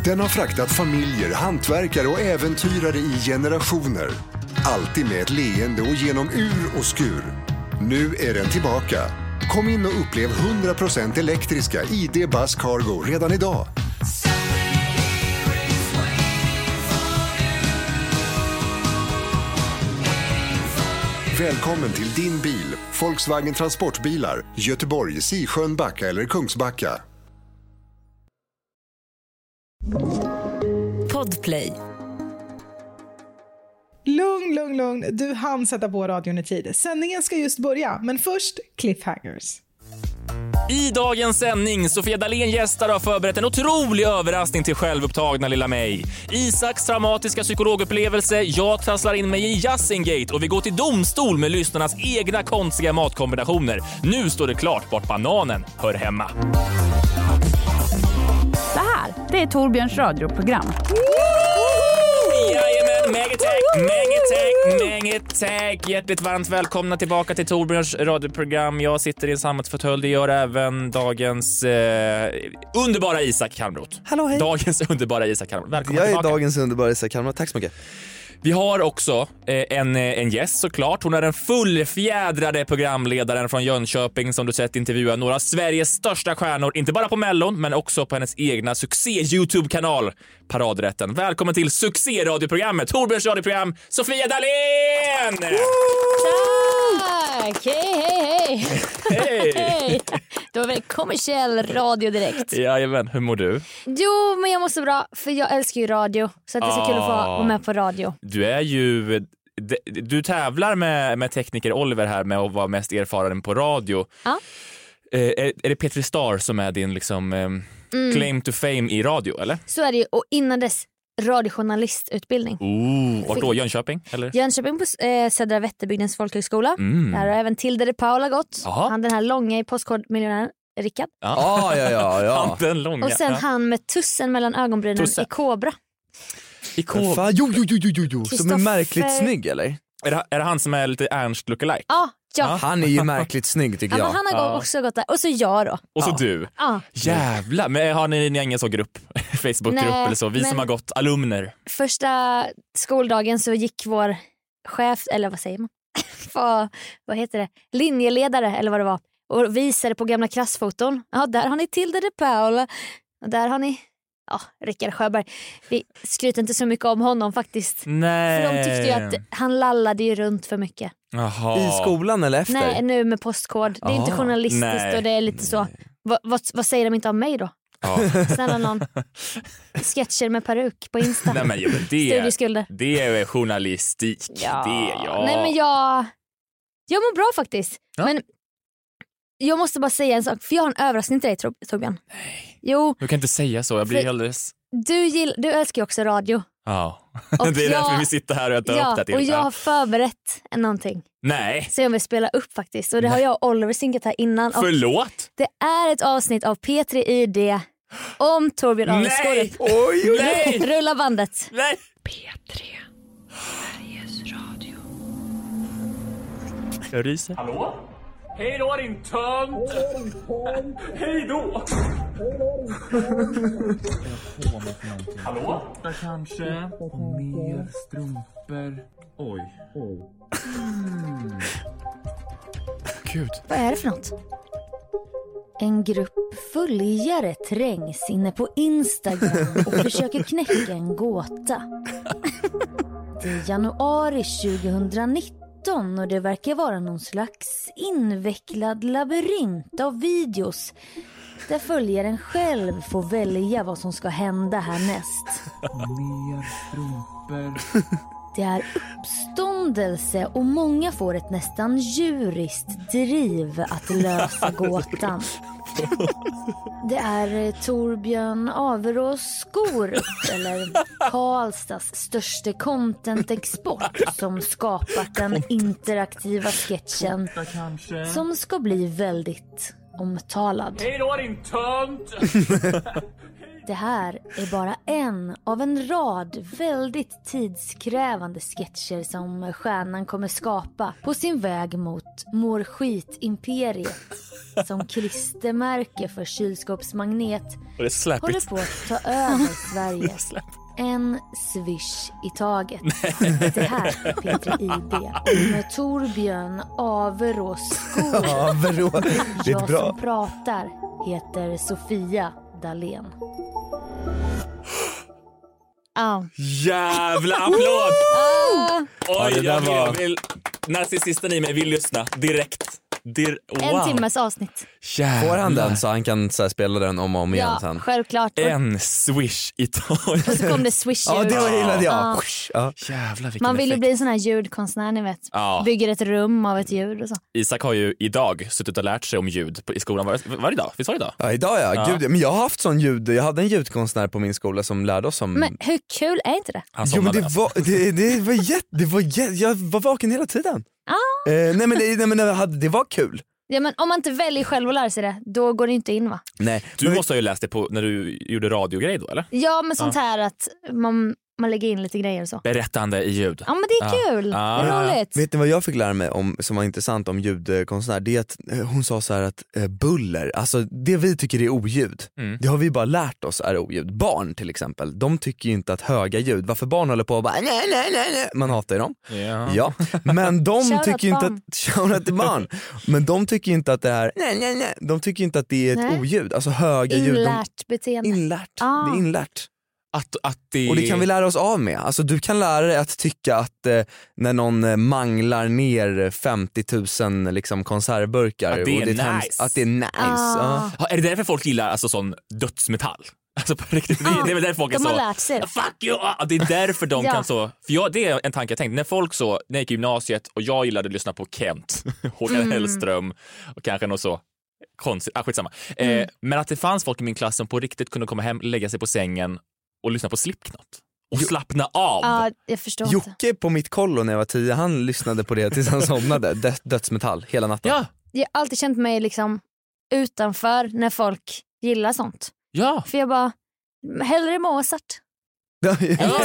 Den har fraktat familjer, hantverkare och äventyrare i generationer. Alltid med ett leende och genom ur och skur. Nu är den tillbaka. Kom in och upplev 100% elektriska ID Buzz Cargo redan idag. Välkommen till din bil, Volkswagen Transportbilar, Göteborg, Sisjön, Backa eller Kungsbacka. Podplay. Lugn. Du hann sätta på radion i tid. Sändningen ska just börja, men först cliffhangers. I dagens sändning, Sofia Dalén gästar har förberett en otrolig överraskning till självupptagna lilla mig. Isaks traumatiska psykologupplevelse, jag trasslar in mig i Jazzingate och vi går till domstol med lyssnarnas egna konstiga matkombinationer. Nu står det klart vart bananen hör hemma. Det här, det är Torbjörns radioprogram. Jajamän, Megatech. Hjärtligt varmt välkomna tillbaka till Torbjörns radioprogram. Jag sitter i en samhällsfåtölj, det gör även dagens underbara Isak Kalmroth. Hallå, hej. Dagens underbara Isak Kalmroth. Välkommen Jag är tillbaka. dagens underbara Isak Kalmroth, tack så mycket. Vi har också en gäst såklart. Hon är den fullfjädrade programledaren från Jönköping som du sett intervjua några av Sveriges största stjärnor, inte bara på Mellon men också på hennes egna succé-YouTube-kanal Paradrätten. Välkommen till succé-radioprogrammet, Torbjörns radioprogram, Sofia Dalén! Tack! Hej! Hej! Då är det kommersiell radio direkt. Jajamän, hur mår du? Jo, men jag mår så bra, för jag älskar ju radio. Så att det är så kul att få vara med på radio. Du tävlar med tekniker Oliver här med att vara mest erfaren på radio. Ja. Är det Petri Star som är din liksom claim to fame i radio, eller? Så är det ju, och innan dess radiojournalistutbildning. Vart då? Jönköping? Eller? Jönköping på Södra Vätterbygdens folkhögskola. Där har även Tilde de Paula gått. Aha. Han den här långa i Postkodmiljonären, Rickard. Ja. Han den långa. Och sen han med tussen mellan ögonbrynen i Kobra. Fan, Jo. Som är märkligt snygg, eller? Är det han som är lite Ernst lookalike? Ja. Han är ju märkligt snygg, tycker jag. Men han har också gått där. Och så jag då. Och så du. Ja. Jävlar. Men har ni ingen så grupp? Facebookgrupp eller så? Vi som har gått alumner. Första skoldagen så gick vår chef, eller vad säger man? vad heter det? Linjeledare eller vad det var. Och visade på gamla klassfoton. Ja, där har ni Tilde de Paula. Och där har ni Rickard Sjöberg. Vi skryter inte så mycket om honom faktiskt. Nej. För de tyckte ju att han lallade ju runt för mycket. Aha. I skolan eller efter? Nej, nu med postkod. Det är inte journalistiskt och det är lite så. Vad säger de inte om mig då? Snälla någon. Sketcher med peruk på Insta. Nej, men studieskulder. Det är journalistik. Nej, men jag mår bra faktiskt. Ja. Men jag måste bara säga en sak, för jag har en överraskning till dig, Torbjörn. Nej. Jo. Du kan inte säga så, jag blir alldeles... Du älskar ju också radio. Ja, det är därför vi sitter här och jag tar upp det till. Och jag har förberett någonting. Nej. Så jag vill spela upp faktiskt. Och det har jag och Oliver synkat här innan. Förlåt? Det är ett avsnitt av P3 ID om Torbjörn Alsgaard. Nej! Rulla bandet. Nej! P3, Sveriges Radio. Jag ryser. Hallå? Hej då din tönt! Hej då! Hallå? Kanske mer strumpor. Oj. Gud. Vad är det för något? En grupp följare trängs inne på Instagram och försöker knäcka en gåta. Det är januari 2019 och det verkar vara någon slags invecklad labyrint av videos där följaren själv får välja vad som ska hända härnäst. Mer strumpor. Det är uppståndelse och många får ett nästan djuriskt driv att lösa gåtan. Det är Torbjörn Averås skor eller Karlstads största content-export som skapat den interaktiva sketchen som ska bli väldigt omtalad. Hej då din tönt! Det här är bara en av en rad väldigt tidskrävande sketcher som stjärnan kommer skapa på sin väg mot mår skit-imperiet som klistermärke för kylskåpsmagnet Och det släpper. håller på att ta över Sverige. En swish i taget. Det här är Petra IB med Torbjörn Averås Skog. Det är Jag bra. som pratar heter Sofia Dalén. Ja. Jävla applåd! Oj, det där var- narcissisten i mig vill lyssna direkt. En timmes avsnitt. Får han den så han kan så här, spela den om och om igen Ja, sen? självklart. En swish i taget. Och så kom det swish Ja, det var gillade jag. Ja. Ja. Jävlar vilken Man vill ju effekt. bli en sån här ljudkonstnär, ni vet. Ja. Bygger ett rum av ett ljud och så. Isak har ju idag suttit och lärt sig om ljud i skolan. Var det idag? Visst var det idag? Ja, idag ja. Gud, men jag har haft sån ljud. Jag hade en ljudkonstnär på min skola som lärde oss om... Men hur kul är inte det? Han Jo men somnade, det var jag var vaken hela tiden. Nej men det var kul. Ja, men om man inte väljer själv att lära sig det, då går det inte in, va? Nej. Du måste ha ju läst det på när du gjorde radiogrej då, eller? Ja, men sånt här att man lägger in lite grejer och så. Berättande i ljud. Ja, men det är kul. Det är roligt. Vet ni vad jag fick lära mig om som var intressant om ljudkonstnär? Det är att hon sa så här att buller, alltså det vi tycker är oljud, det har vi bara lärt oss är oljud. Barn till exempel, de tycker ju inte att höga ljud, varför barn håller på och bara nej, man hatar ju dem. Ja, men de Shoutout tycker ju inte barn. att shoutout till barn. Men de tycker ju inte att det är nej. De tycker inte att det är ett Nej. oljud, alltså höga ljud. Inlärt beteende. Inlärt. Det är inlärt. Att det... Och det kan vi lära oss av med. Alltså du kan lära dig att tycka att när någon manglar ner 50 000 liksom konservburkar Att det är och nice. att det är nice. Ja. Ja, är det därför folk gillar alltså sån dödsmetall? Alltså på riktigt, det är väl därför folk är De har så lärt sig det. fuck you! Ja, det är därför de Ja. kan så. För det är en tanke jag tänkte. När folk så, när jag gick i gymnasiet och jag gillade att lyssna på Kent, Håkan Hellström och kanske något så konstigt, skitsamma. Men att det fanns folk i min klass som på riktigt kunde komma hem, lägga sig på sängen och lyssna på Slipknot. Och slappna av. Ja, jag förstår inte. Jocke på mitt kollo när jag var 10, han lyssnade på det tills han somnade. Dödsmetall hela natten. Ja, Jag har alltid känt mig liksom utanför när folk gillar sånt. ja. För jag bara, hellre Mozart. Ja,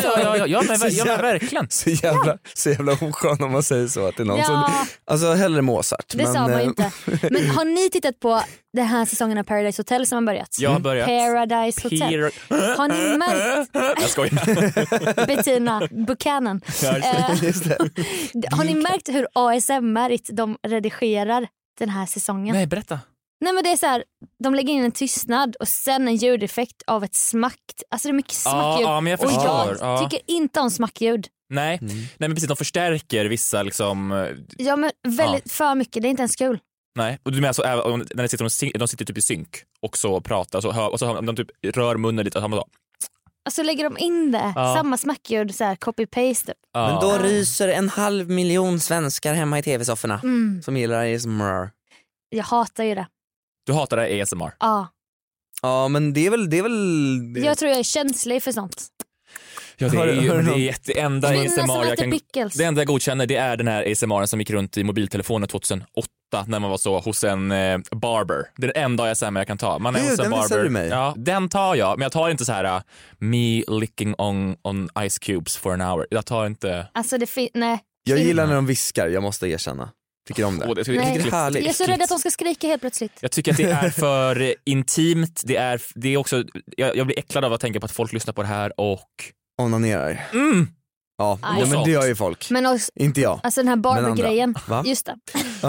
men Så verkligen. Så jävla oskön om man säger så att det är någon som, alltså hellre Mozart. Det sa man ju inte. Men har ni tittat på den här säsongen av Paradise Hotel som har börjat? Jag har börjat. Paradise Hotel. Har ni märkt Jag skojar. Bettina Buchanan? Just det. Har ni märkt hur ASMR-igt de redigerar den här säsongen? Nej, berätta. Nej, men det är så här, de lägger in en tystnad och sen en ljudeffekt av ett smack. Alltså det är mycket smackljud. Ja, men jag och förstår. jag tycker inte om smackljud. Nej, men precis, de förstärker vissa liksom. Ja, men väldigt för mycket, det är inte ens kul. Nej, och du menar så även när de sitter typ i synk och så pratar och så hör de typ rör munnen lite och så. Alltså lägger de in det, samma smackljud, så här copy-paste. Men då ryser 500 000 svenskar hemma i tv-sofforna som gillar ASMR. Jag hatar ju det. Du hatar det ASMR. Ja. Ja, men det är väl Jag tror jag är känslig för sånt. Ja, det är det enda ASMR jag kan. pickles. Det enda jag godkänner, det är den här ASMR som gick runt i mobiltelefonen 2008 när man var så hos en barber. Det är den enda ASMR jag kan ta. Man är hos en den visade barber. du mig. Ja, den tar jag, men jag tar inte så här me licking on ice cubes for an hour. Jag tar inte. Alltså nej. Jag gillar när de viskar, jag måste erkänna. Tycker om det. Jag tycker Nej. det är härligt. Jag är så rädd att de ska skrika helt plötsligt. Jag tycker att det är för intimt. Det är också, jag blir äcklad av att tänka på att folk lyssnar på det här och Onanerar. Ja, Aj. men det gör ju folk. Men också, Inte jag. alltså den här barber-grejen. Va? Just det.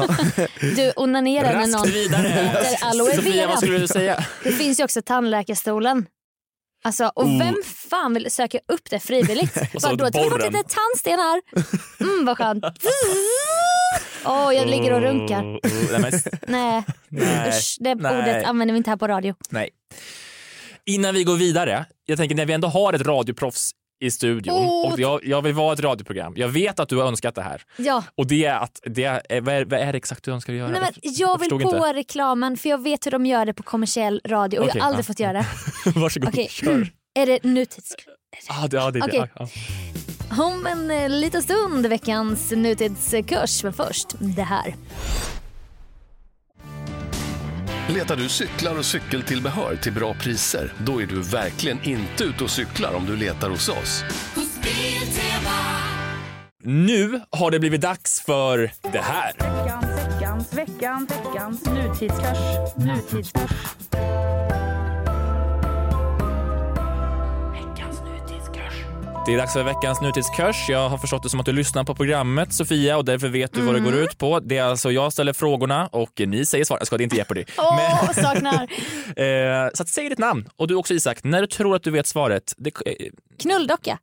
Du onanerar när någon heter aloe Sofia, vad vera. skulle du säga? Det finns ju också tandläkarstolen. Alltså, och vem fan vill söka upp det frivilligt? Och så Vadå, har du fått borren. lite tandsten här? Vad skönt. Jag ligger och runkar. Nej, usch, det ordet använder vi inte här på radio. Nej. Innan vi går vidare, jag tänker när vi ändå har ett radioproffs i studion och jag vill vara ett radioprogram. Jag vet att du har önskat det här. Ja. Och det är att vad är det exakt du önskar göra? Nej, men jag vill på reklamen, för jag vet hur de gör det på kommersiell radio och jag har aldrig fått göra det. Varsågod, Okej. kör. Är det nutids? Det är det. Okej. Om en liten stund veckans nutidskurs, men först det här. Letar du cyklar och cykeltillbehör till bra priser? Då är du verkligen inte ute och cyklar om du letar hos oss. Nu har det blivit dags för det här. Veckans nutidskurs. Det är dags för veckans nutidskurs. Jag har förstått det som att du lyssnar på programmet, Sofia, och därför vet du vad det går ut på. Det är alltså jag ställer frågorna och ni säger svar. Jag ska, det är inte Jeopardy. Saknar. Så att säg ditt namn. Och du också, Isak, när du tror att du vet svaret. Knulldocka.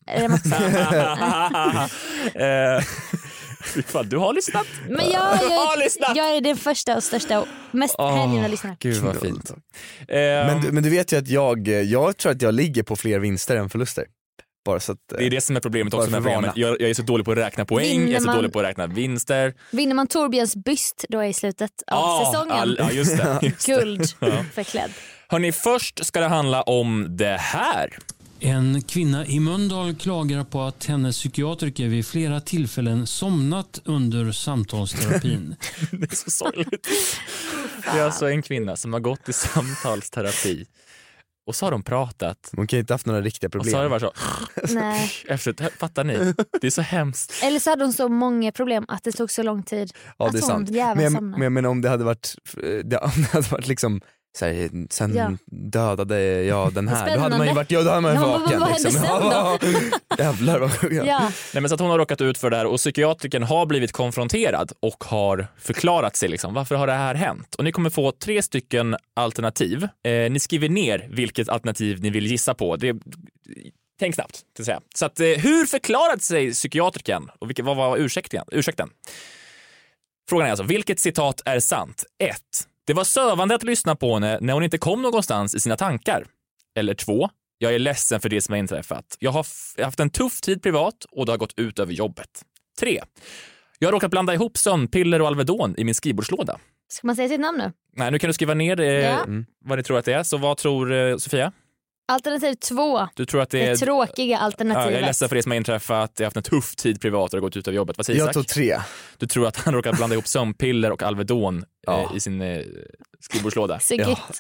Du har lyssnat. Men jag är den första och största och mest hängivna lyssnare. Gud vad fint. Men du vet ju att jag tror att jag ligger på fler vinster än förluster. Bara så att, det är det som är problemet också med programmet. Jag är så dålig på att räkna poäng, jag är så dålig på att räkna vinster. Vinner man Torbjörns byst då är i slutet av säsongen. Ja, just det. Guld förklädd. Hörrni, först ska det handla om det här. En kvinna i Mölndal klagar på att hennes psykiatriker vid flera tillfällen somnat under samtalsterapin. Det är så sorgligt. Det är alltså en kvinna som har gått i samtalsterapi. Och så har de pratat. Man kan inte haft några riktiga problem. Och så har det varit så. Nej. Fattar ni? Det är så hemskt. Eller så hade hon så många problem att det tog så lång tid. Ja, det är sant. Men om det hade varit liksom så här, sen dödade jag den här. Då hade man ju varit vaken liksom. Jävlar vad sjukt. Ja. Nej, men så att hon har råkat ut för det här och psykiatriken har blivit konfronterad och har förklarat sig liksom. Varför har det här hänt? Och ni kommer få 3 stycken alternativ. Ni skriver ner vilket alternativ ni vill gissa på. Tänk snabbt, till att säga. Så att, hur förklarade sig psykiatriken? Och vad var ursäkten? Frågan är alltså, vilket citat är sant? 1. Det var sövande att lyssna på henne när hon inte kom någonstans i sina tankar. Eller 2. Jag är ledsen för det som har inträffat. Jag har haft en tuff tid privat och det har gått ut över jobbet. 3. Jag har råkat blanda ihop sömnpiller och Alvedon i min skrivbordslåda. Ska man säga sitt namn nu? Nej, nu kan du skriva ner vad ni tror att det är. Så vad tror Sofia? Alternativ 2. Du tror att det tråkiga alternativet. Ja, jag är ledsen för det som har inträffat. Jag har haft en tuff tid privat och det har gått ut över jobbet. Vad säger Isak? Jag tror 3. Du tror att han råkat blanda ihop sömnpiller och Alvedon i sin skrivbordslåda. Så gött.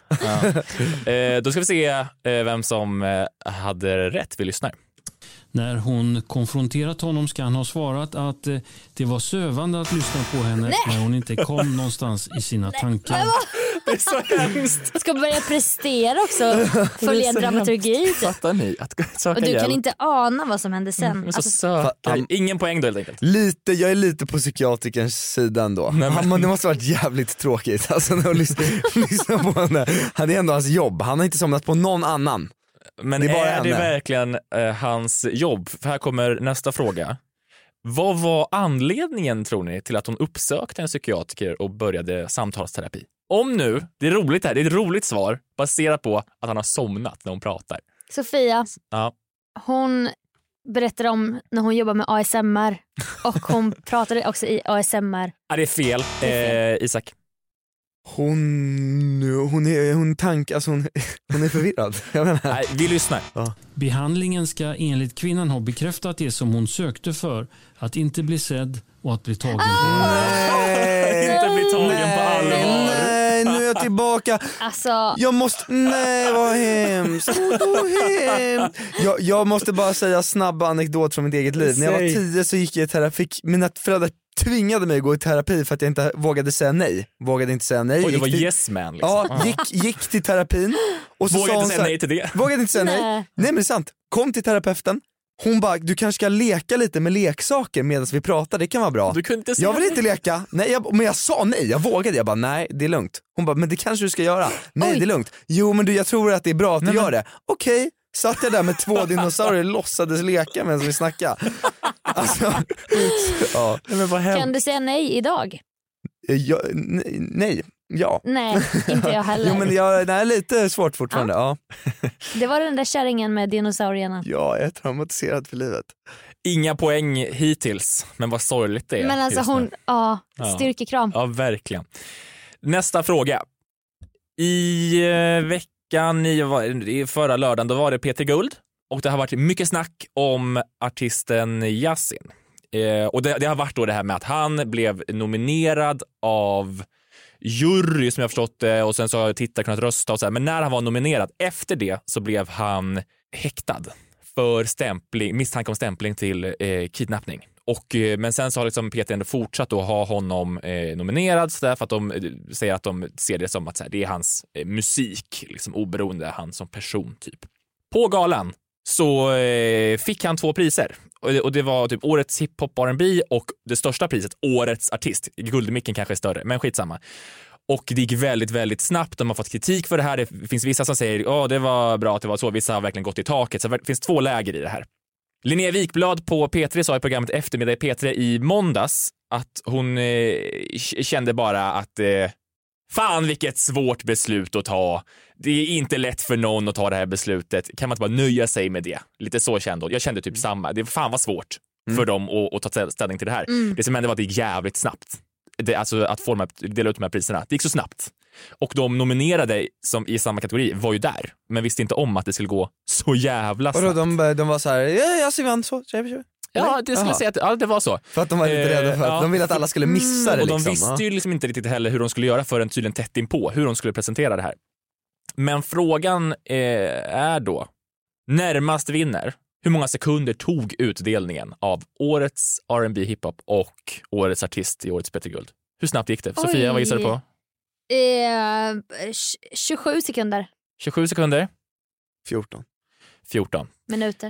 Då ska vi se vem som hade rätt. Vi lyssnar. När hon konfronterat honom ska han ha svarat att det var sövande att lyssna på henne när hon inte kom någonstans i sina tankar. Det är så hemskt. Ska börja prestera också. Följa en dramaturgi. Fattar ni? Och du kan inte ana vad som hände sen. Ingen poäng då helt enkelt. Jag är lite på psykiatrikerns sida ändå. Det måste ha varit jävligt tråkigt alltså, när hon lyssnar på henne. Han är ändå hans jobb. Han har inte somnat på någon annan. Men är det verkligen hans jobb? För här kommer nästa fråga. Vad var anledningen, tror ni, till att hon uppsökte en psykiatriker och började samtalsterapi? Om nu, det är roligt här, det är ett roligt svar baserat på att han har somnat när hon pratar. Sofia, hon berättar om när hon jobbar med ASMR och hon pratade också i ASMR. Det är fel. Isak. Hon är förvirrad. Nej, vi lyssnar. Behandlingen ska enligt kvinnan ha bekräftat det som hon sökte för, att inte bli sedd och att bli tagen på inte bli tagen på allvar. Nej, nu är jag tillbaka. Alltså. Jag måste, nej vad hemskt. Jag måste bara säga snabba anekdot från mitt eget liv. När jag var 10 så gick jag i terapi. Mina föräldrar tvingade mig att gå i terapi för att jag inte vågade säga nej. Oj, det var yes man liksom. Ja, gick till terapin och så vågade inte säga nej till det. Vågade inte säga nej. Nej men det är sant. Kom till terapeuten. Hon bara, du kanske ska leka lite med leksaker medan vi pratar, det kan vara bra. Du kunde inte säga jag vill inte leka. Nej, men jag sa nej, jag vågade. Jag bara, nej det är lugnt. Hon bara, men det kanske du ska göra. Nej, det är lugnt. Jo men jag tror att det är bra att du gör det. Okej. Satt jag där med 2 dinosaurier och låtsades leka medan vi snackade. Alltså, ja. Kan du säga nej idag? Nej. Ja. Nej, inte jag heller. Jo men det är lite svårt fortfarande. Ja. Det var den där kärringen med dinosaurierna. Ja, jag är traumatiserad för livet. Inga poäng hittills, men vad sorgligt det är. Men alltså hon, styrkekram. Ja, verkligen. Nästa fråga. I veckan, i förra lördagen, då var det Peter Guld. Och det har varit mycket snack om artisten Yasin. Och det har varit då det här med att han blev nominerad av jury som jag förstått det, och sen så har tittare kunnat rösta och så här. Men när han var nominerad efter det så blev han häktad för misstanke om stämpling till kidnappning. Men sen så har liksom Peter ändå fortsatt att ha honom nominerad så där, för att de säger att de ser det som att så här, det är hans musik, liksom, oberoende han som person typ. På galan så fick han 2 priser. Och det var typ årets hiphop R&B och det största priset, årets artist. Guldmicken kanske är större, men skitsamma. Och det gick väldigt, väldigt snabbt. De har fått kritik för det här. Det finns vissa som säger det var bra att det var så. Vissa har verkligen gått i taket. Så det finns 2 läger i det här. Linnea Wikblad på P3 sa i programmet Eftermiddag i P3 i måndags att hon kände bara att fan vilket svårt beslut att ta. Det är inte lätt för någon att ta det här beslutet. Kan man inte bara nöja sig med det? Lite så kände hon. Jag kände typ samma. Det fan var svårt för dem att ta ställning till det här. Det som hände var att det gick jävligt snabbt. Alltså att dela ut de här priserna. Det gick så snabbt. Och de nominerade som i samma kategori var ju där. Men visste inte om att det skulle gå så jävla snabbt. Och de var så här, jag ser vann så. Ja, det skulle säga att det var så. För att de var lite rädda för att de ville att alla skulle missa det. Och de visste ju liksom inte riktigt heller hur de skulle göra förrän tydligen tätt inpå. Hur de skulle presentera det här. Men frågan är då, närmast vinner. Hur många sekunder tog utdelningen av årets R&B hiphop och årets artist i årets Peter Guld? Hur snabbt gick det? Sofia, vad gissar du på? 27 sekunder. 27 sekunder? 14 minuter.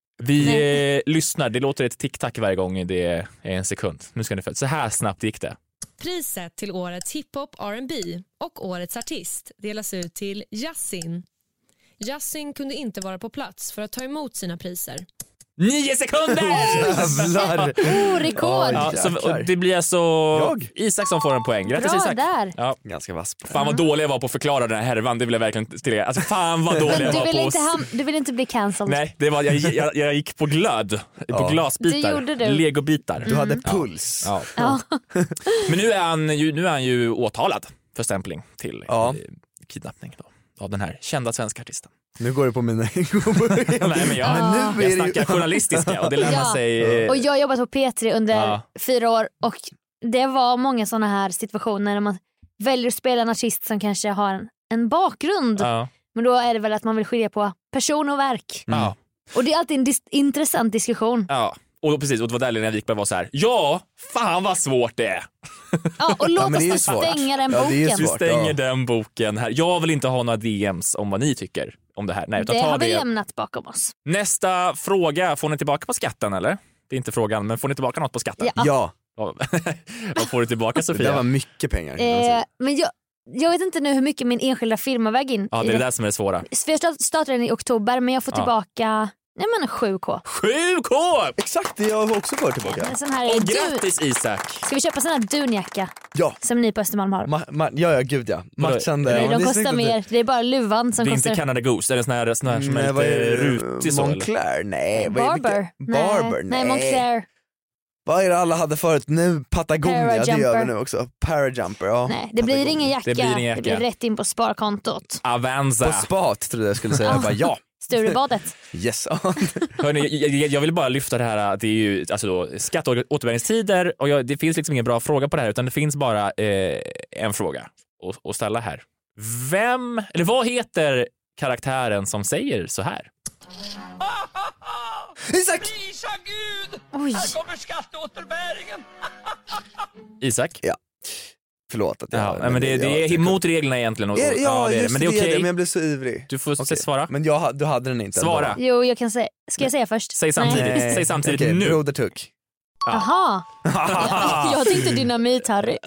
Vi lyssnar, det låter ett tick-tack varje gång det är en sekund. Nu ska ni få. Så här snabbt gick det. Priset till årets hiphop R&B och årets artist delas ut till Yasin. Yasin kunde inte vara på plats för att ta emot sina priser. 9 sekunder! Jävlar! Rekord! Ja, så det blir alltså Isak som får en poäng. Grattis bra Isak. Där. Ja. Ganska vass. Fan vad dålig jag var på att förklara den här härvan. Det vill jag verkligen tillägga. Alltså fan vad dålig jag var på. Du vill inte bli cancelled. Nej, det var, jag gick på glöd. På glasbitar. Det gjorde du. Legobitar. Du hade puls. Ja. Men nu är han ju åtalad för stämpling till kidnappning då, av den här kända svenska artisten. Nu går det på mina Nej, men jag snackar journalistiska och det lämnar sig. Och jag har jobbat på P3 under 4 år och det var många såna här situationer när man väljer att spela en artist som kanske har en bakgrund. Men då är det väl att man vill skilja på person och verk. Och det är alltid en intressant diskussion. Ja. Och precis, och det var där Linnea Wikberg var så här: ja, fan vad svårt det är. Ja, och låt oss stänga den boken. Vi stänger den boken här. Jag vill inte ha några DMs om vad ni tycker om det här. Nej, utan det har vi lämnat bakom oss. Nästa fråga, får ni tillbaka på skatten eller? Det är inte frågan, men får ni tillbaka något på skatten? Ja. Vad får du tillbaka, Sofia? Det var mycket pengar. Men jag vet inte nu hur mycket min enskilda firma väger in. Ja, det är det där som är det svåra. Jag startar den i oktober, men jag får tillbaka 7K. 7K! Exakt, det jag har också fått tillbaka. Och grattis Isak! Ska vi köpa sån här dunjacka? Ja. Som ni på Östermalm har? Ja, gud ja. Matchande. De kostar mer. Det är bara luvan som kostar. Det är inte Canada Goose, är det sån här som är lite rutig så? Moncler? Nej. Barber? Nej, Moncler. Vad är det alla hade förut? Nu Patagonia, det gör vi nu också. Parajumper, ja. Nej, det blir ingen jacka. Det blir rätt in på sparkontot. Avanza. På spat trodde jag skulle säga. Jag bara, ja. Sturebadet. Yes. Hörrni, jag vill bara lyfta det här att det är ju alltså skatt- och återbäringstider och det finns liksom ingen bra fråga på det här utan det finns bara en fråga att ställa här. Vad heter karaktären som säger så här? Isak! Gud! Oj. Här kommer skatteåterbäringen! Isak? Ja. Förlåt att jag... men det är emot reglerna egentligen. Och, det är men det är okej. Men jag blev så ivrig. Du får svara. Men du hade den inte. Svara. Jo, jag kan säga. Ska jag säga först? Säg samtidigt. Säg samtidigt okay, nu. Broder Tuck. Jaha. Jag tänkte dynamit, Harry.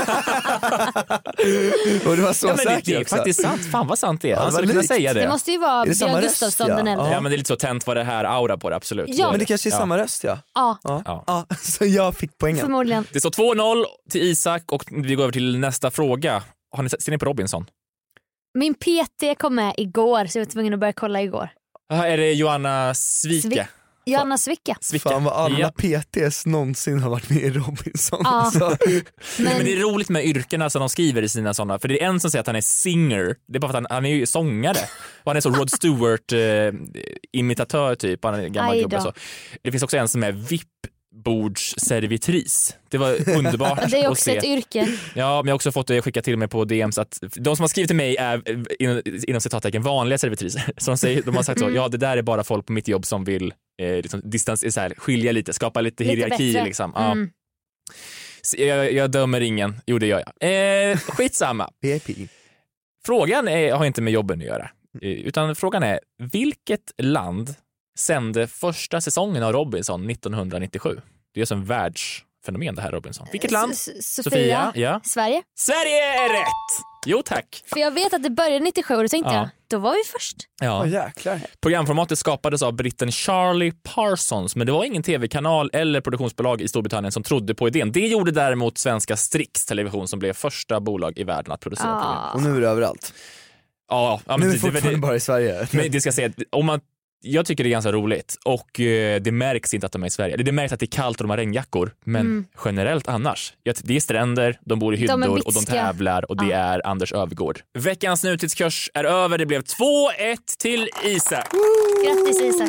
Och du var så säker det är också. Faktiskt sant. Fan vad sant det är. Han skulle kunna säga det. Det måste ju vara Björn Gustafsson den äldre. Ja, men det är lite så tänt vad det här aura på det, absolut. Ja. Men det kanske är samma röst, Ja. Så jag fick poängen. Förmodligen. Det står 2-0 till Isak och vi går över till nästa fråga. Ser ni på Robinson? Min PT kom med igår så jag var tvungen att börja kolla igår. Är det Johanna Svicke? Johanna Svicka. Fan vad alla PTs någonsin har varit med i Robinson. Ja. Men det är roligt med yrkena som de skriver i sina sådana. För det är en som säger att han är singer. Det är bara för att han är ju sångare. Och han är så Rod Stewart imitatör typ. Han är en gammal gubbe så. Det finns också en som är VIP matbordsservitris. Det var underbart. Det är att också se. ett yrke. Ja, men jag har också fått det skicka till mig på DMs att de som har skrivit till mig är inom citattecken vanliga servitriser. Så de har sagt så, ja det där är bara folk på mitt jobb som vill liksom, skilja lite, skapa lite hierarki liksom. Ja. Så jag dömer ingen. Jo, det gör jag. Skitsamma. VIP. Frågan har inte med jobben att göra. Utan frågan är, vilket land sände första säsongen av Robinson 1997? Det är ju en världsfenomen det här, Robinson. Vilket land? Sofia. Ja. Sverige. Sverige är rätt! Jo tack. För jag vet att det började 97 och då tänkte jag, då var vi först. Ja. Jäklar. Programformatet skapades av britten Charlie Parsons, men det var ingen tv-kanal eller produktionsbolag i Storbritannien som trodde på idén. Det gjorde däremot svenska Strix Television som blev första bolag i världen att producera program. Och nu är det överallt. Ja, nu är det fortfarande bara i Sverige. Men det ska säga, jag tycker det är ganska roligt och det märks inte att de är i Sverige. Det märks att det är kallt och de har regnjackor, men generellt annars. Det är stränder, de bor i hyddor och de tävlar och det är Anders Öfvergård. Veckans nutidskurs är över, det blev 2-1 till Isak. Grattis Isak.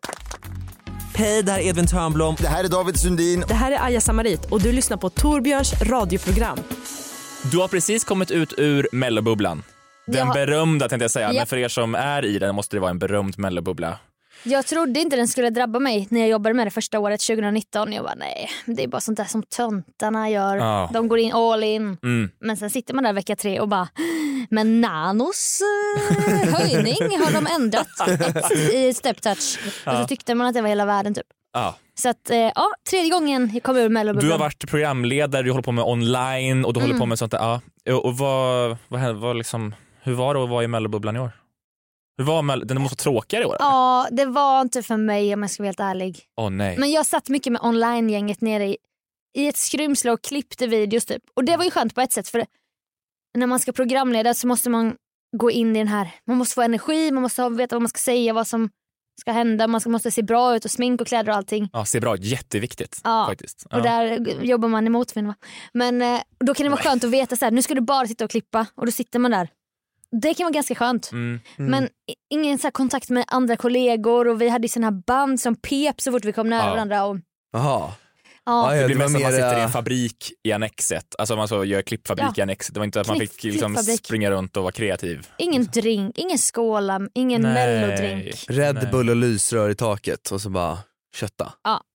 Hej, det här är Edvin Törnblom. Det här är David Sundin. Det här är Aja Samarit och du lyssnar på Torbjörns radioprogram. Du har precis kommit ut ur mellobubblan. Den berömda tänkte jag säga, men för er som är i den måste det vara en berömd mellobubbla. Jag trodde inte den skulle drabba mig när jag jobbade med det första året 2019. Jag bara nej, det är bara sånt där som töntarna gör. De går in all in. Men sen sitter man där vecka 3 och bara, men Nanos höjning har de ändrat i step touch. Och så tyckte man att det var hela världen typ. Så att tredje gången jag kom ur mellobubblan. Du har varit programledare, du håller på med online och du håller på med sånt där. Och vad liksom, hur var det att vara i mellobubblan i år? Den måste vara tråkigare i år? Ja, det var inte för mig om jag ska vara helt ärlig. Nej. Men jag satt mycket med online-gänget nere i ett skrymsle och klippte videos typ. Och det var ju skönt på ett sätt, för när man ska programleda så måste man gå in i den här, man måste få energi, man måste veta vad man ska säga, vad som ska hända, man måste se bra ut och smink och kläder och allting. Ja, se bra, jätteviktigt faktiskt. Och där jobbar man i motvind, va? Men då kan det vara skönt att veta så här, nu ska du bara sitta och klippa och då sitter man där. Det kan vara ganska skönt. Men ingen så här kontakt med andra kollegor och vi hade ju såna här band som pep så fort vi kom nära varandra. Och... Det blir mest att man sitter i en fabrik i annexet. Alltså man så gör klippfabrik i annexet. Det var inte att man fick liksom springa runt och vara kreativ. Ingen drink, ingen skåla, ingen mellodrink. Red Bull och lysrör i taket och så bara kötta.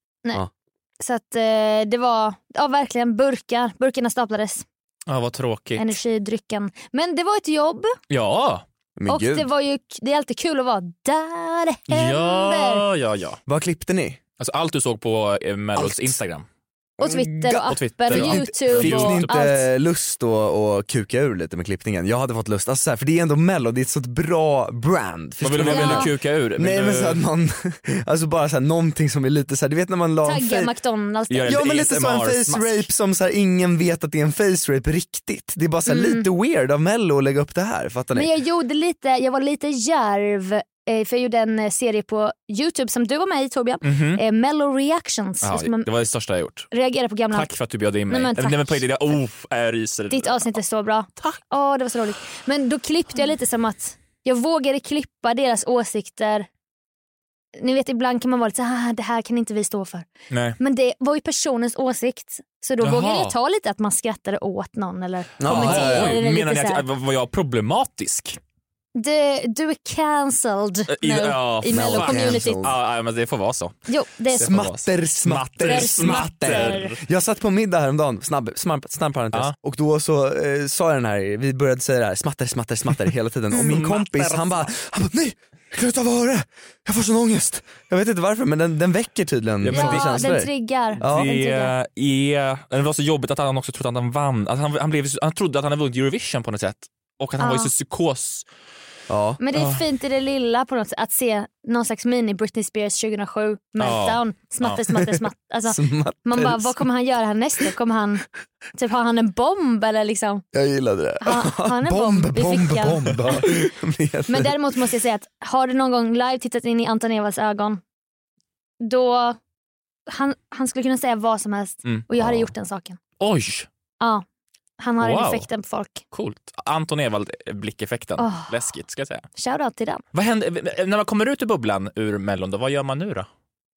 Så att det var verkligen burkarna staplades. Ja, vad tråkigt. Energidrycken. Men det var ett jobb. Ja. Men och det är alltid kul att vara där det händer. Ja. Vad klippte ni? Alltså allt du såg på Mellos Instagram. Och Twitter och appen och YouTube. Finns och ni inte allt. lust då att kuka ur lite med klippningen? Jag hade fått lust, alltså så här, för det är ändå Mello, det är ett så bra brand. Vad vill du kuka ur? Nej men så att man, alltså bara så här, någonting som är lite så här, du vet när man la tagga McDonalds. Ja men lite så en face rape som så här, ingen vet att det är en face rape riktigt. Det är bara så här, lite weird av Mello att lägga upp det här, fattar ni? Men jag var lite djärv. För jag gjorde en serie på YouTube som du var med i, Torbjörn. Mello Reactions. Det var det största jag gjort. Reagera på gamla. Tack för att du bjöd in mig. Nej, men tack. Jag ryser. Ditt avsnitt är så bra. Tack. Det var så roligt. Men då klippte jag lite som att jag vågade klippa deras åsikter. Ni vet, ibland kan man vara lite så här, det här kan inte vi stå för. Nej. Men det var ju personens åsikt. Så då vågade jag ta lite att man skrattade åt någon eller kommenterade. Menar ni att var jag problematisk? Du är cancelled i Mello-communityt. Ja, men det får vara så. Jo, det är smatter. Jag satt på middag häromdagen, snabb parentes. Och då så sa den här, vi började säga det här, smatter hela tiden. Och min kompis, han bara nej, jag kan inte ta vara. Jag får sån ångest. Jag vet inte varför, men den väcker tydligen. Den triggar. Det var så jobbigt att han också trodde att han vann. Han trodde att han hade vunnit Eurovision på något sätt. Och att han var i så psykos. Men det är fint i det lilla på något sätt att se någon slags mini Britney Spears 2007 meltdown, smatter. Alltså, man bara, vad kommer han göra härnäst? Kommer han typ, har han en bomb eller liksom? Jag gillade det. Har han en bomb i fickan? Men däremot måste jag säga att har du någon gång live tittat in i Anton Ewalds ögon, då han skulle kunna säga vad som helst och jag hade gjort den saken. Oj! Ja. Han har en effekten på folk. Coolt. Anton Ewald blickeffekten. Läskigt ska jag säga. Shoutout till den. Vad händer när man kommer ut ur bubblan ur Mellon då? Vad gör man nu då?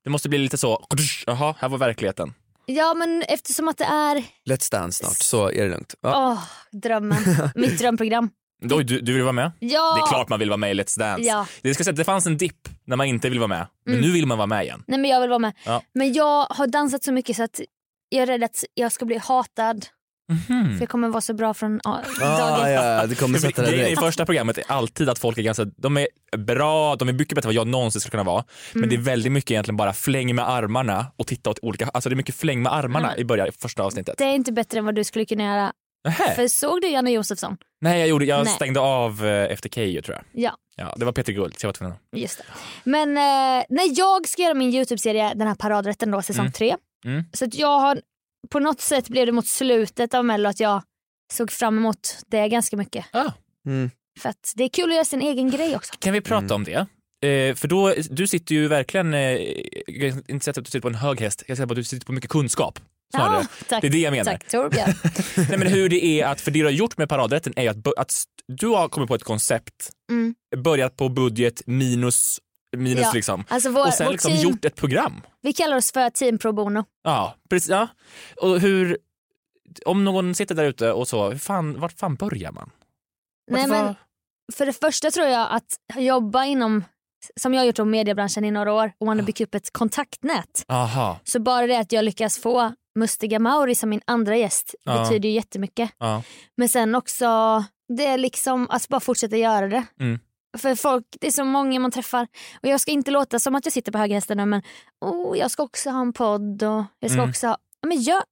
Det måste bli lite så, jaha, här var verkligheten. Ja, men eftersom att det är... Let's Dance snart, så är det lugnt. Ja. Drömmen. Mitt drömprogram. Du vill vara med? Ja. Det är klart man vill vara med i Let's Dance. Ja. Det ska säga att det fanns en dipp när man inte vill vara med. Men nu vill man vara med igen. Nej, men jag vill vara med. Ja. Men jag har dansat så mycket så att jag är rädd att jag ska bli hatad. För jag kommer vara så bra från dag ett. Ja, det kommer sätta det i första programmet är alltid att folk är ganska, de är bra, de är mycket bättre än vad jag någonsin skulle kunna vara. Men det är väldigt mycket egentligen bara fläng med armarna och titta åt olika, alltså det är mycket fläng med armarna i början, i första avsnittet. Det är inte bättre än vad du skulle kunna göra. För såg du Janne Josefsson? Nej, jag stängde av efter Keyyo, tror jag. Ja, det var Peter Guld, så jag var tvungen. Just det. Men när jag ska göra min YouTube-serie, den här paradrätten då, säsong 3. Så att jag har, på något sätt blev det mot slutet av Mello att jag såg fram emot det ganska mycket. För att det är kul att göra sin egen grej också. Kan vi prata om det? För då, du sitter ju verkligen, inte sett att du sitter på en hög häst, jag säger bara att du sitter på mycket kunskap. Ja, tack. Det är det jag menar. Tack Torbjörn. Nej, men hur det är att, för det du har gjort med paradrätten är att du har kommit på ett koncept, börjat på budget minus liksom. Alltså och sen liksom team, gjort ett program. Vi kallar oss för Team Pro Bono. Ja, precis. Ja. Och hur, om någon sitter där ute och så, vart fan börjar man? Men för det första tror jag att jobba inom, som jag har gjort om mediebranschen i några år, och man har byggt upp ett kontaktnät. Aha. Så bara det att jag lyckas få Mustiga Mauri som min andra gäst betyder ju jättemycket. Men sen också det är liksom att bara fortsätta göra det. För folk, det är så många man träffar. Och jag ska inte låta som att jag sitter på höga hästar nu, men jag ska också ha en podd och jag ska också ha, men gör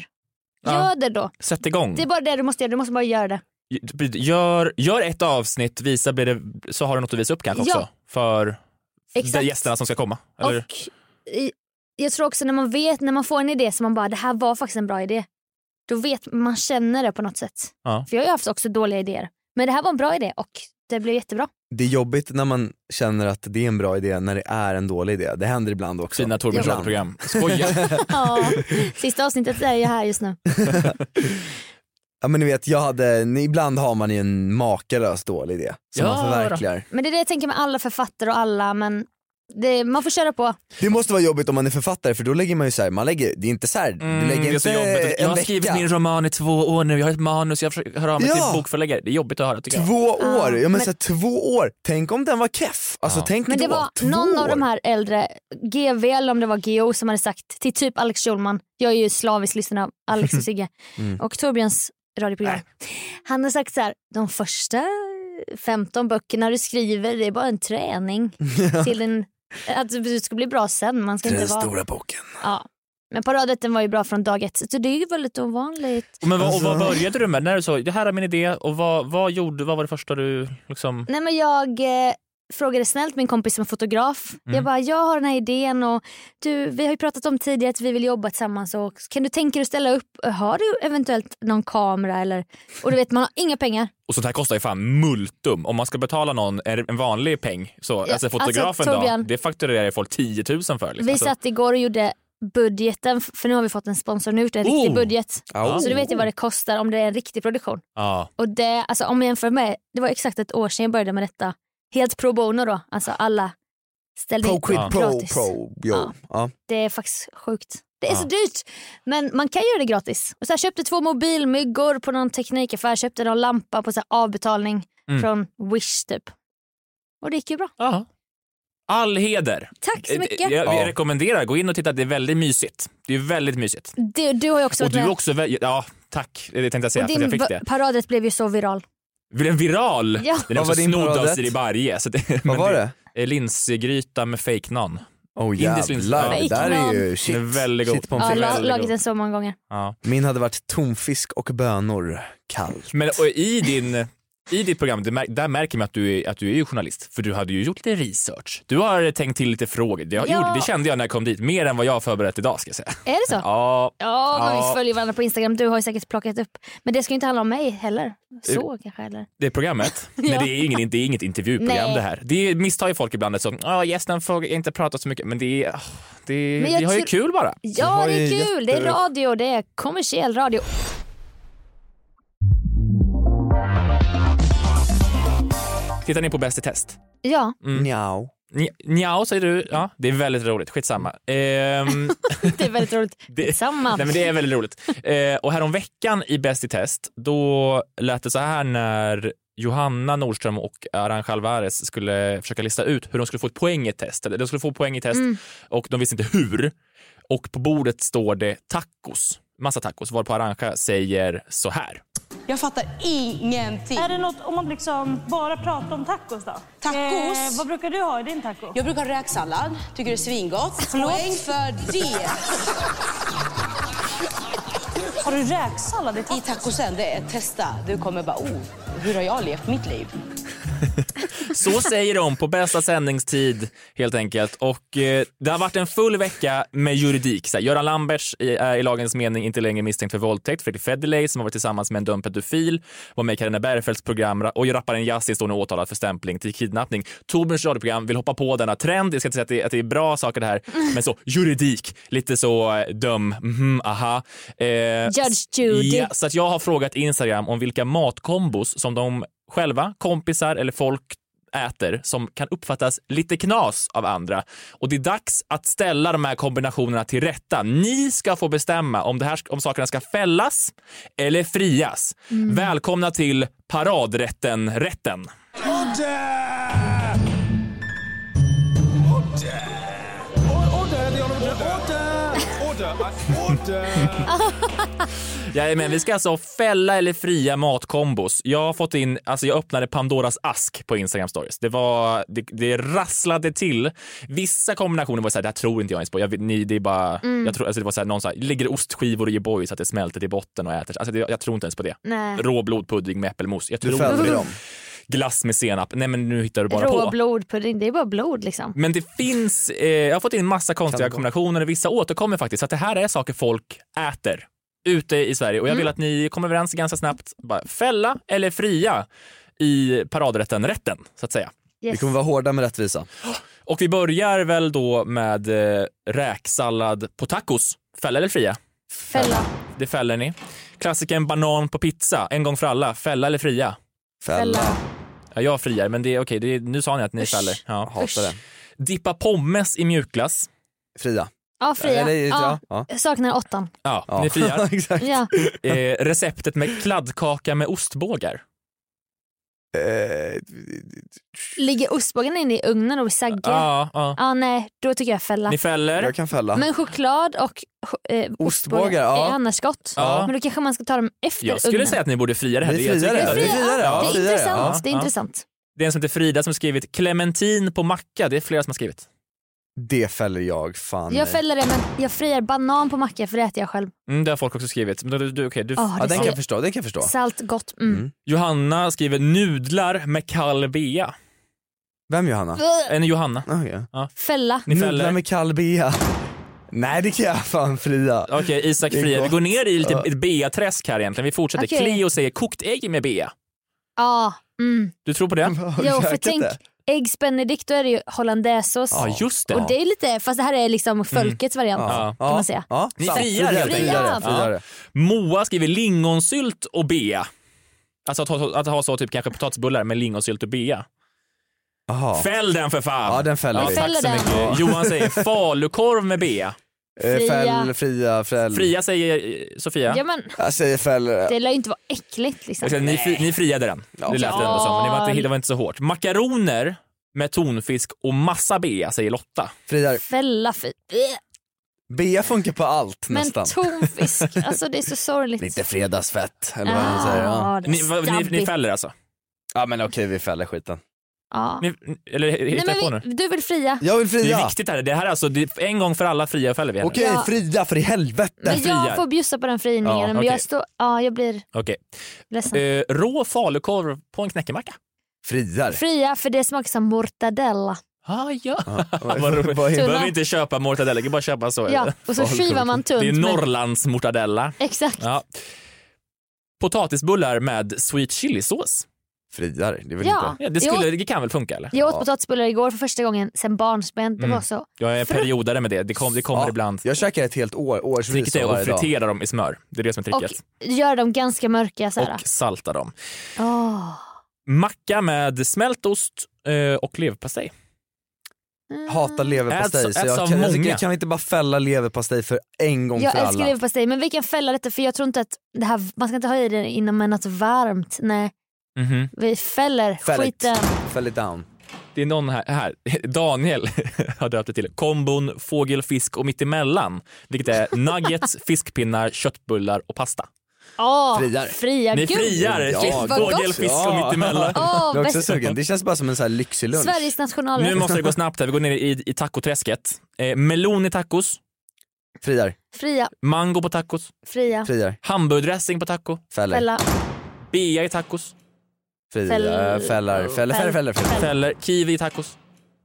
det då. Sätt igång. Det är bara det du måste göra, du måste bara göra det. Gör ett avsnitt, visa, blir det, så har du något att visa upp kanske också för de gästerna som ska komma. Eller? Och jag tror också när man får en idé som man bara, det här var faktiskt en bra idé. Då vet man, känner det på något sätt. För jag har ju haft också dåliga idéer. Men det här var en bra idé och det blev jättebra. Det är jobbigt när man känner att det är en bra idé när det är en dålig idé. Det händer ibland också. Fina Torbjörns program. Skoja. Sista avsnittet är jag här just nu. Ja, men ni vet, ibland har man ju en makalös dålig idé som man förverkligar. Men det är det jag tänker med alla författare och alla, men man får köra på. Det måste vara jobbigt om man är författare, för då lägger man ju så här, det är inte så här, du lägger inte jag har skrivit min roman i 2 år nu, jag har ett manus, jag försöker höra av mig till bokförläggare. Det är jobbigt att höra, tycker jag. 2 år, ja men så här, 2 år. Tänk om den var keff. Alltså tänk men det var någon av de här äldre GV, eller om det var GO, som hade sagt till typ Alex Schulman, jag är ju slaviskt lyssnare av Alex och Sigge och Torbjörns radioprogram. Han har sagt så här, de första 15 böckerna du skriver, det är bara en träning till att du ska bli bra sen. Man ska till inte den vara stora boken. Ja. Men paradrätten var ju bra från dag 1, så det är ju väldigt ovanligt. Men vad började du med? När du sa, det här är min idé, och vad var det första du liksom... Nej, men jag frågade snällt min kompis som är fotograf. Jag bara, jag har den här idén och vi har ju pratat om tidigare att vi vill jobba tillsammans, och kan du tänka dig att ställa upp? Har du eventuellt någon kamera eller? Och du vet, man har inga pengar. Och sånt här kostar ju fan multum. Om man ska betala någon en vanlig peng, så alltså fotografen Torbjörn, då, det fakturerar folk 10 000 för. Liksom. Vi satt igår och gjorde budgeten, för nu har vi fått en sponsor, nu en riktig budget. Så du vet ju vad det kostar om det är en riktig produktion. Och det, alltså om jag jämför med, det var exakt 1 år sedan jag började med detta. Helt pro bono då, alltså alla ställde in gratis. Det är faktiskt sjukt. Det är så dyrt, men man kan göra det gratis. Och så här, köpte 2 mobilmyggor på någon teknikaffär, köpte någon lampa på så här avbetalning från Wish typ. Och det gick ju bra. All heder. Tack så mycket. Jag rekommenderar, gå in och titta, det är väldigt mysigt. Det är väldigt mysigt. Du har ju också och du också, tack, det tänkte jag säga, och för jag fick det. Paradrätt blev ju så viral. Blev viral? Ja. Den är också snodd av Siri Barje. Vad var det? Linsgryta med fake nan. Jävlar, det där är ju shit. Den är väldigt god. Ja, lagat den så många gånger. Min hade varit tonfisk och bönor kallt. Men och i ditt program, där märker man att du är ju journalist. För du hade ju gjort lite research. Du har tänkt till lite frågor. Det kände jag när jag kom dit. Mer än vad jag har förberett idag, ska jag säga. Är det så? Ja. Men vi följer varandra på Instagram. Du har ju säkert plockat upp. Men det ska ju inte handla om mig heller. Så kanske, eller? Det är programmet. Nej, det är inget intervjuprogram det här. Det misstar ju folk ibland. Gästen får inte prata så mycket. Men vi har ju kul bara. Ja, det är kul. Det är radio. Det är kommersiell radio. Tittar ni på Bäst i test? Ja. Njau. Njao säger du? Ja, det är väldigt roligt. Skitsamma. Det är väldigt roligt. Skitsamma. Nej, men det är väldigt roligt. Och här om veckan i Bäst i test, då lät det så här när Johanna Nordström och Arantxa Alvarez skulle försöka lista ut hur de skulle få ett poäng i ett test. Eller de skulle få poäng i test och de visste inte hur. Och på bordet står det tacos. Massa tacos. Varpå Arantxa säger så här. Jag fattar ingenting. Är det något om man liksom bara pratar om tacos då? Tacos? Vad brukar du ha i din taco? Jag brukar ha räksallad. Tycker det är svingott. Poäng för det. Har du räksallad i tacos? I tacosen, det är testa. Du kommer bara, hur har jag levt mitt liv? Så säger de på bästa sändningstid helt enkelt. Och det har varit en full vecka med juridik. Så här, Göran Lamberts är i lagens mening inte längre misstänkt för våldtäkt. Fredrik Federley som har varit tillsammans med en dömd pedofil var med i Carina Bergfeldts program och rapparen Yasin står nu åtalad för stämpling till kidnappning. Torbjörns radioprogram vill hoppa på denna trend. Jag ska inte säga att det är bra saker det här, men så juridik, lite så aha. Judge Judy. Ja, så att jag har frågat Instagram om vilka matkombos som de själva, kompisar eller folk äter som kan uppfattas lite knas av andra. Och det är dags att ställa de här kombinationerna till rätta. Ni ska få bestämma om sakerna ska fällas eller frias. Välkomna till paradrätten-rätten. Ja, men vi ska alltså fälla eller fria matkombos. Jag har fått in, alltså jag öppnade Pandoras ask på Instagram stories. Det rasslade till. Vissa kombinationer var så här, det här tror inte jag ens på. Det är bara jag tror alltså det var så här, någon så här, ligger ostskivor i boy så att det smälter till botten och äter. Alltså jag tror inte ens på det. Nej. Råblodpudding med äppelmos. Jag tror du fäller dem. Glass med senap. Nej, men nu hittar du bara på. Råblodpudding, det är bara blod liksom. Men det finns, jag har fått in massa konstiga kombinationer. Vissa återkommer faktiskt. Så att det här är saker folk äter ute i Sverige. Och jag vill att ni kommer överens ganska snabbt. Bara fälla eller fria i paradrätten, så att säga. Yes. Vi kommer vara hårda med rättvisa. Och vi börjar väl då med räksallad på tacos. Fälla eller fria? Fälla. Det fäller ni. Klassiken banan på pizza. En gång för alla. Fälla eller fria? Fälla. Ja, jag friar, men det är okej. Nu sa ni att ni fäller. Ja. Hatar det. Dippa pommes i mjukglass. Fria. Ja, fria. Ja. Jag saknar 8. Ja, ni friar. Exakt. Ja. Receptet med kladdkaka med ostbågar. Ligger ostbågen inne i ugnen och vi saggar? Ja. Nej, då tycker jag fälla. Ni fäller? Jag kan fälla. Men choklad och ostbågar är annars gott. Ja. Men då kanske man ska ta dem efter ugnen. Jag skulle säga att ni borde fria det här. Det är intressant. Det är en som heter Frida som har skrivit Clementin på macka. Det är flera som har skrivit. Det fäller jag fan. Jag fäller det, men jag friar banan på macka för det äter jag själv. Det har folk också skrivit. Men den kan jag förstå. Salt, gott. Johanna skriver nudlar med kall bea. Vem Johanna? En Johanna. Okay. Ja. Fälla. Nudlar med kall bea. Nej, det kan jag fan fria. Okej, Isak friar. Vi går ner i lite ett bea-träsk här egentligen. Vi fortsätter. Okay. Cleo säger kokt ägg med bea. Ja. Du tror på det? Jo, för tänk Eggs Benedict, då är det ju hollandaisesås. Ja, just det. Och det är lite, fast det här är liksom folkets variant kan man säga. Ja. Ni friar. Moa skriver lingonsylt och bea. Alltså att ha så typ kanske potatisbullar med lingonsylt och bea. Aha. Fäll den för fan. Ja, den fäller vi. Tack så mycket. Johan säger falukorv med bea. Fria säger Sofia. Ja, men jag säger fäll. Det lär ju inte vara äckligt liksom. Ni friade den. Ja. Det lät ändå som. Men det var inte så hårt. Makaroner med tonfisk och massa bea säger Lotta. Friar. Fälla bea funkar på allt nästan. Men tonfisk, alltså det är så sorgligt. Lite fredagsfett eller vad man säger. Ni fäller alltså? Ja, men okej, vi fäller skiten. Ja. Du vill fria. Jag vill fria. Det är viktigt här. Det här är alltså en gång för alla fria fäller vi. Okej, fria för i helvete. Men jag får bjussa på den friningen. Men jag blir ledsen. Rå falukorv på en knäckemacka. Fria för det smakar som mortadella. Behöver inte köpa mortadella, bara köpa så. Ja, och så skivar man tunt. Det är Norrlands mortadella. Exakt. Ja. Potatisbullar med sweet chilisås. Friar, det är väl inte. Det kan väl funka eller? Jag åt potatisbullar igår för första gången sen barnsben. Det var så. Jag är periodare med det. Det kommer ibland. Jag käkar ett helt årsvis. Tricket är att fritera dem i smör. Det är det som är tricket. Och gör dem ganska mörka så här. Och salta dem. Macka med smältost och leverpastej. hatar leverpastej, så jag kan vi inte bara fälla leverpastej för en gång för alla? Jag älskar leverpastej, men vi kan fälla detta, för jag tror inte att det här, man ska inte ha i det innan något varmt. Nej. Vi fäller skiten. Fäll it down. Det är någon här. Daniel har döpt det till kombon fågel, fisk och mittemellan, vilket är nuggets, fiskpinnar, köttbullar och pasta. Fria. Ni friar. Fågel, fisk och mittemellan. Jag är också sugen. Det känns bara som en så här lyxig lunch. Sveriges nationalrätt. Nu måste det gå snabbt här. Vi går ner i tacoträsket. Melon i tacos. Fria. Mango på tacos. Fria. Hamburgerdressing på taco. Fälla. Bea i tacos. Fäller. Kiwi i tacos.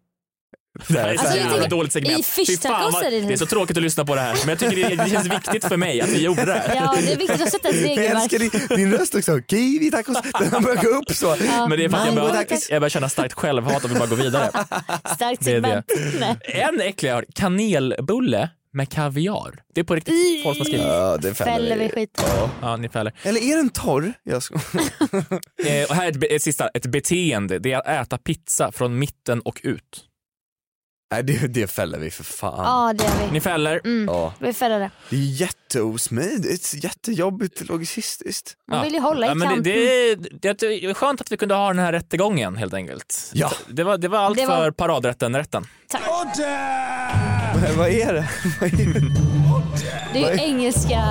Dåligt segment. I fishtacos är det är så tråkigt att lyssna på det här, men jag tycker det känns viktigt för mig att vi gjorde det. Ja, det är viktigt att sätta ett regelverk. Jag älskar din röst också. Kiwi tacos. Den börjar gå upp så. Men det är för att jag börjar känna starkt självhat och vill bara gå vidare. Starkt segment. En äcklig jag har, kanelbulle med kaviar. Det är på riktigt folk som skriver. Ja, det fäller vi skit. Ja, ni fäller. Eller är den torr? Och här är ett beteende. Det är att äta pizza från mitten och ut. Nej, det fäller vi för fan. Ja, det gör vi. Ni fäller? Vi fäller det. Det är jätteosmidigt, jättejobbigt logistiskt. Man vill ju hålla i kampen. Det är skönt att vi kunde ha den här rättegången helt enkelt. Ja. Det var allt för paradrätten. Tack. Vad är det? Det är ju engelska.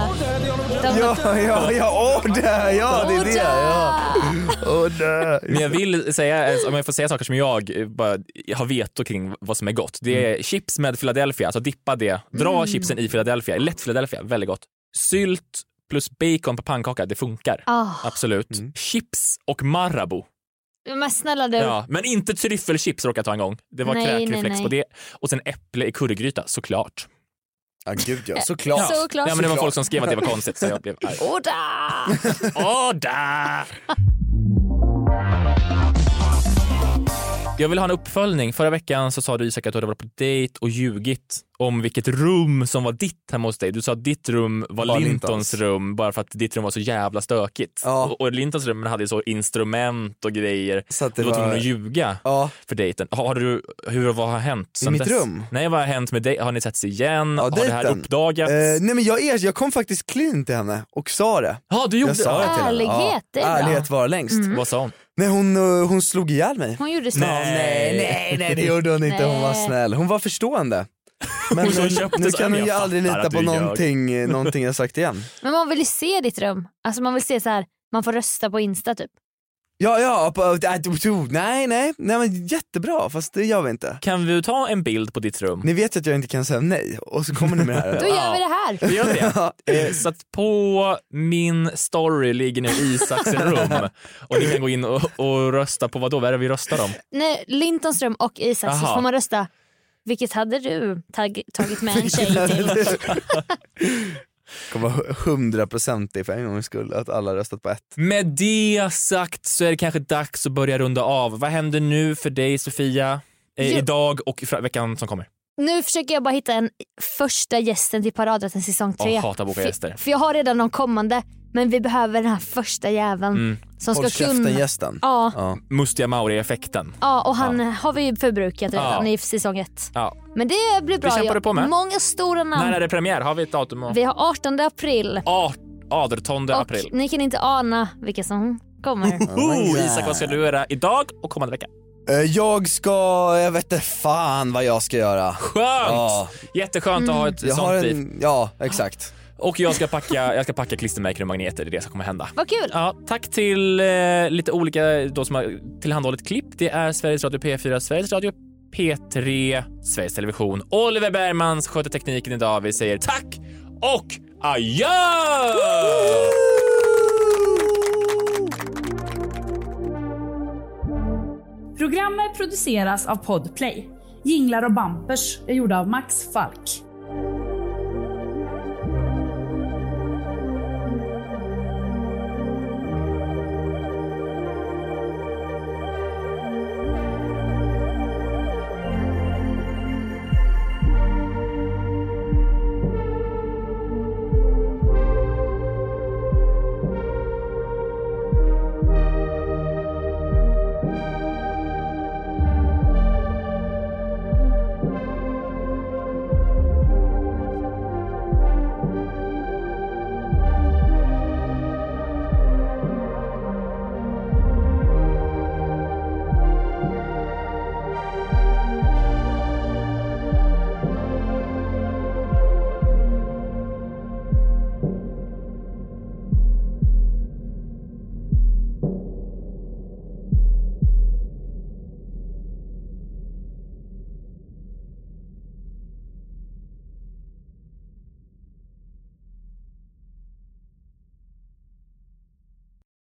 Men jag vill säga, om jag får säga saker som jag bara har veto kring vad som är gott. Det är chips med Philadelphia, alltså dippa det. Dra chipsen i Philadelphia, lätt Philadelphia, väldigt gott. Sylt plus bacon på pannkaka, det funkar. Absolut. Chips och Marabou. Men snälla du. Ja, men inte tryffelchips råkade jag ta en gång. Det var kräkreflex på det. Och sen äpple i currygryta, såklart. Ja, gud ja, såklart. Ja, men det var folk som skrev att det var konstigt, så jag blev arg. Oda! Jag vill ha en uppföljning. Förra veckan så sa du, Isak, att du hade varit på dejt och ljugit om vilket rum som var ditt hemma hos dig. Du sa att ditt rum var Lintons rum, bara för att ditt rum var så jävla stökigt. Ja. Och Lintons rum hade så instrument och grejer. Så att du var tvungen att ljuga för dejten. Vad har hänt? I mitt rum? Nej, vad har hänt med dig? Har ni sett sig igen? Ja, har det här uppdagats? Nej, men jag kom faktiskt clean till henne och sa det. Ja, du gjorde det. Ärlighet, det är bra. Ärlighet var längst. Vad sa hon? Nej, hon slog ihjäl mig. Hon gjorde så. Nej, det gjorde hon inte. Hon var snäll. Hon var förstående. Men nu kan hon ju aldrig lita på någonting jag sagt igen. Men man vill ju se ditt rum. Alltså man vill se så här, man får rösta på Insta typ. Nej, men jättebra, fast det gör vi inte. Kan vi ta en bild på ditt rum? Ni vet att jag inte kan säga nej, och så kommer ni med det här. Då gör vi det här. Vi gör det. Så att på min story ligger nu Isaks rum. Och ni kan gå in och rösta på vad då? Vad är det vi röstar om? Nej, Lintons rum och Isaks, så får man rösta. Vilket hade du tagit med en tjej till? Kommer vara 100% för en gångs skull att alla röstat på ett. Med det sagt så är det kanske dags att börja runda av. Vad händer nu för dig, Sofia, idag och veckan som kommer? Nu försöker jag bara hitta en första gästen till Paradrätten säsong 3. Hatar boka gäster. För jag har redan de kommande, men vi behöver den här första jäveln som ska kunna... gästen. Ja. Mustiga Mauri-effekten. Ja, och han har vi ju förbrukat redan i säsong 1. Ja. Men det blir bra. Det kämpar du på med. Många stora namn. När är det premiär? Har vi ett datum? Vi har 18 april. 18 april. Och ni kan inte ana vilka som kommer. Isak, vad ska du göra idag och kommande vecka? Jag vet inte fan vad jag ska göra. Skönt! Jätteskönt att ha ett sånt liv. Ja, exakt. Och jag ska packa klistermärken och magneter. Det är det som kommer hända. Vad kul! Ja, tack till lite olika då som har tillhandahållit klipp. Det är Sveriges Radio P4, Sveriges Radio P3, Sveriges Television. Oliver Bergmans sköter tekniken idag. Vi säger tack och adjö! Programmet produceras av Podplay. Jinglar och bumpers är gjorda av Max Falk.